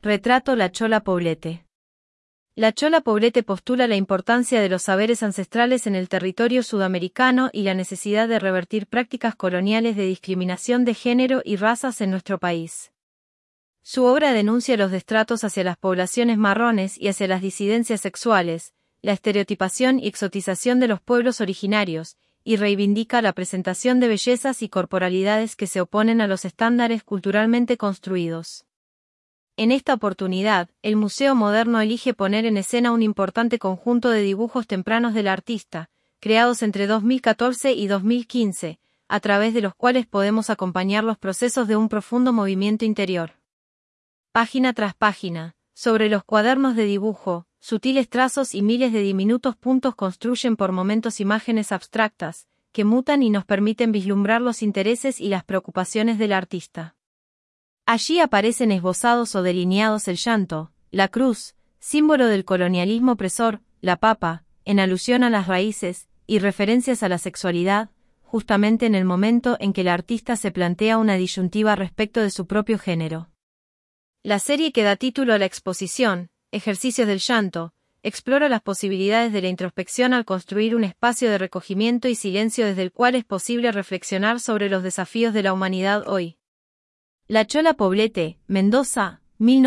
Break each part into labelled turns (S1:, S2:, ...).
S1: Retrato La Chola Poblete. La Chola Poblete postula la importancia de los saberes ancestrales en el territorio sudamericano y la necesidad de revertir prácticas coloniales de discriminación de género y razas en nuestro país. Su obra denuncia los destratos hacia las poblaciones marrones y hacia las disidencias sexuales, la estereotipación y exotización de los pueblos originarios, y reivindica la presentación de bellezas y corporalidades que se oponen a los estándares culturalmente construidos. En esta oportunidad, el Museo Moderno elige poner en escena un importante conjunto de dibujos tempranos del artista, creados entre 2014 y 2015, a través de los cuales podemos acompañar los procesos de un profundo movimiento interior. Página tras página, sobre los cuadernos de dibujo, sutiles trazos y miles de diminutos puntos construyen por momentos imágenes abstractas, que mutan y nos permiten vislumbrar los intereses y las preocupaciones del artista. Allí aparecen esbozados o delineados el llanto, la cruz, símbolo del colonialismo opresor, la papa, en alusión a las raíces, y referencias a la sexualidad, justamente en el momento en que el artista se plantea una disyuntiva respecto de su propio género. La serie que da título a la exposición, Ejercicios del Llanto, explora las posibilidades de la introspección al construir un espacio de recogimiento y silencio desde el cual es posible reflexionar sobre los desafíos de la humanidad hoy. La Chola Poblete, Mendoza,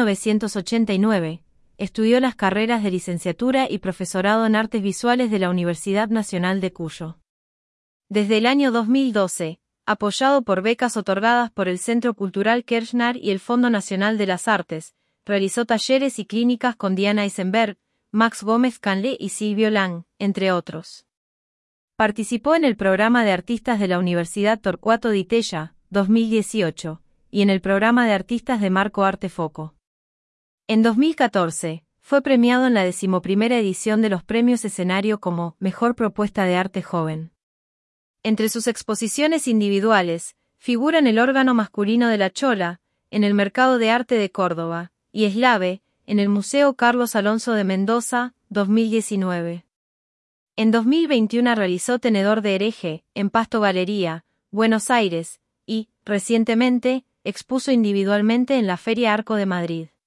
S1: 1989, estudió las carreras de licenciatura y profesorado en artes visuales de la Universidad Nacional de Cuyo. Desde el año 2012, apoyado por becas otorgadas por el Centro Cultural Kirchner y el Fondo Nacional de las Artes, realizó talleres y clínicas con Diana Eisenberg, Max Gómez Canlé y Silvio Lang, entre otros. Participó en el programa de artistas de la Universidad Torcuato Di Tella, 2018, y en el programa de artistas de Marco Arte Foco. En 2014, fue premiado en la 11ª edición de los Premios Escenario como Mejor Propuesta de Arte Joven. Entre sus exposiciones individuales, figuran el órgano masculino de La Chola, en el Mercado de Arte de Córdoba, y Eslave, en el Museo Carlos Alonso de Mendoza, 2019. En 2021 realizó Tenedor de Hereje, en Pasto Galería, Buenos Aires, y, recientemente, expuso individualmente en la Feria Arco de Madrid.